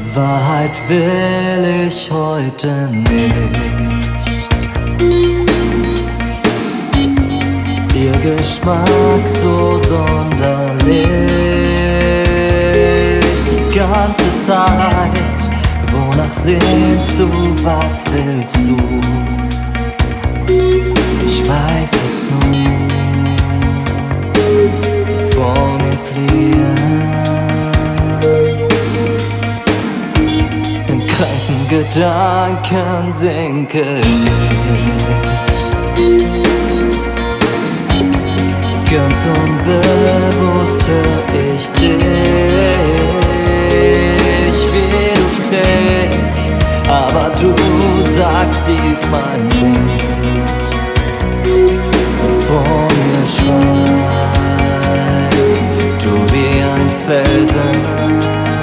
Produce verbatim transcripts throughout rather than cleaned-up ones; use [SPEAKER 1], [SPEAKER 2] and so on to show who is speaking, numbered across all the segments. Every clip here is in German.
[SPEAKER 1] Wahrheit will ich heute nicht. Ihr Geschmack so sonderlich. Die ganze Zeit, wonach sehnst du, was willst du? Ich weiß es nun, vor mir fliehen. In kranken Gedanken sinke ich. Ganz unbewusst hör ich dich, wie du sprichst, aber du sagst diesmal nichts. Vor mir schweigst du wie ein Felsen.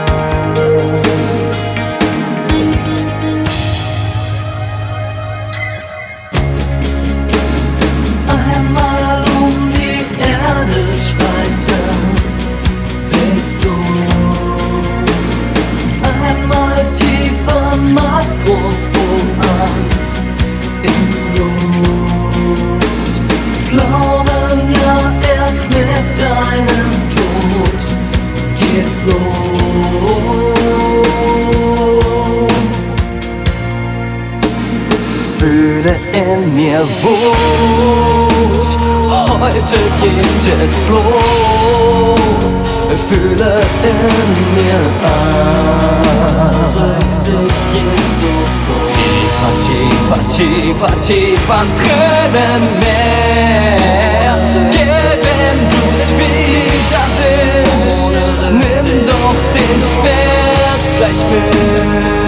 [SPEAKER 1] Fühle in mir Wut, heute geht es los. Fühle in mir Angst, gehst du vor. Tiefer, tiefer, tiefer, tiefer, Tränen mehr. Geh, wenn du's wieder willst, nimm doch den Schmerz gleich mit.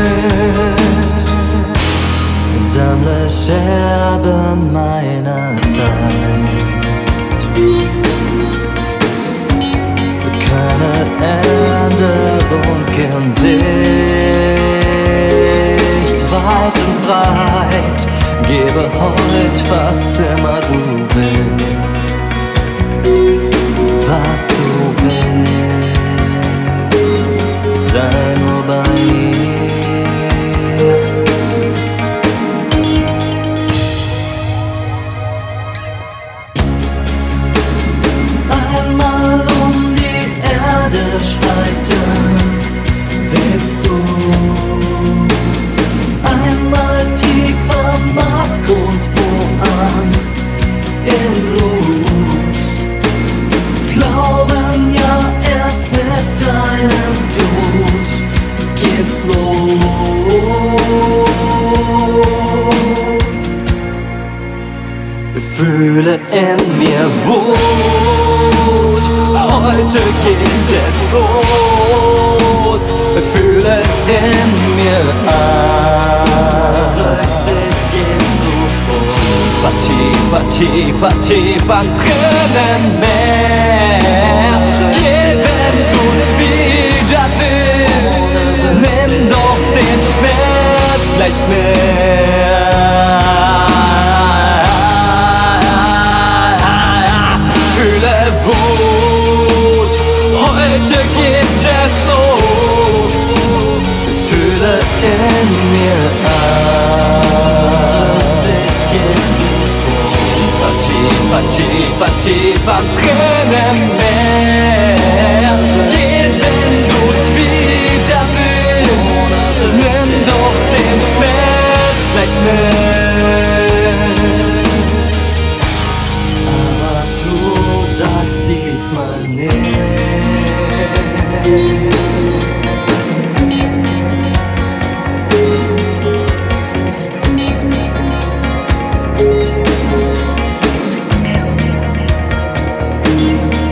[SPEAKER 1] Sammle Scherben meiner Zeit. Keine Änderung in Sicht. Weit und breit, gebe heut, was immer du willst. Was du willst, sei nur bei mir. Willst du einmal tiefer Mark und wo Angst in Blut? Glauben ja erst mit deinem Tod geht's los. Fühle in mir Wut, heute geht es los. Fühle in mir Angst, gehst du vor. Tiefer, tiefer, tiefer, tiefer, Tränen mehr. Geh, wenn du's wieder willst, nimm doch den Schmerz gleich mit. Fühle Wut, heute geht es los. Fühle in mir Angst, gehst du vor. Tiefer, tiefer, tiefer, tiefer, Tränen mehr. Geh, wenn du's wieder willst, nimm doch den Schmerz gleich mit. Aber du sagst diesmal nicht.
[SPEAKER 2] Thank you.